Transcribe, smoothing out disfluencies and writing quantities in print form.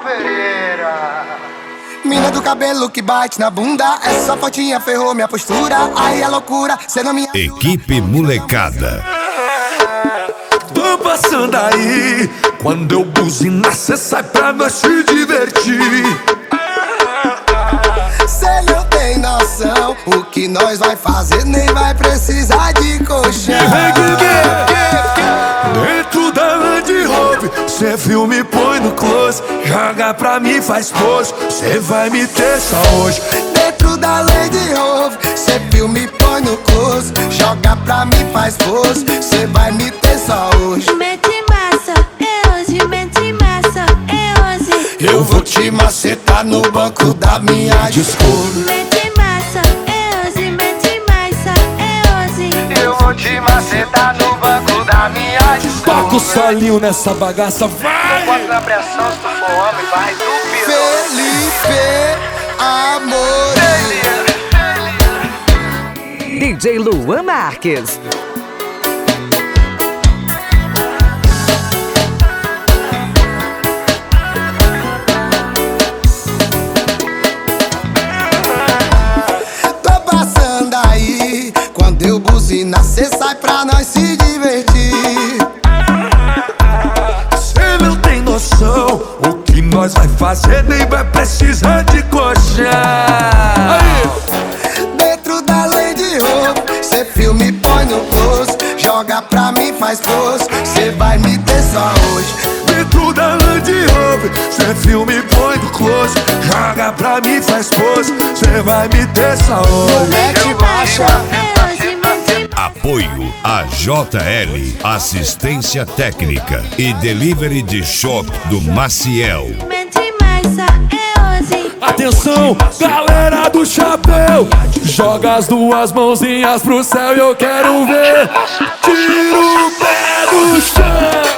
Pereira. Mina do cabelo que bate na bunda, essa fotinha ferrou minha postura. Aí é loucura, cê não me... Equipe Molecada. Tô passando aí, quando eu buzinar cê sai pra nós se divertir. Cê não tem noção, o que nós vai fazer nem vai precisar de colchão. Dentro da Land Rover, cê filme e põe no close. Joga pra mim, faz pose, cê vai me ter só hoje. Dentro da Land Rover, cê filma e põe no close. Joga pra mim, faz pose, cê vai me ter só hoje. Mete massa, é hoje, mete massa, é hoje. Eu vou te macetar no banco da minha Discovery. Mete massa, é hoje, mete massa, é hoje. Eu vou te macetar no banco da minha Discovery. Toca o solinho nessa bagaça, vai! Bota na pressão, se tu for homem, vai do pior. Felipe Amor. DJ Luan Marques. Tô passando aí, quando eu buzinar cê sai pra nós se divertir. Cê não tem noção, o que nós vai fazer nem vai precisar de colchão. Dentro da Land Rover, cê filma e põe no close. Joga pra mim, faz pose, cê vai me ter só hoje. Dentro da Land Rover, cê filma e põe no close. Joga pra mim, faz pose, cê vai me ter só hoje. Mete marcha. É hoje, mete Apoio a JL, assistência técnica e delivery de chopp do Maciel. massa, é hoje. Atenção, galera do chapéu, joga as duas mãozinhas pro céu e eu quero ver. Tira o pé do chão.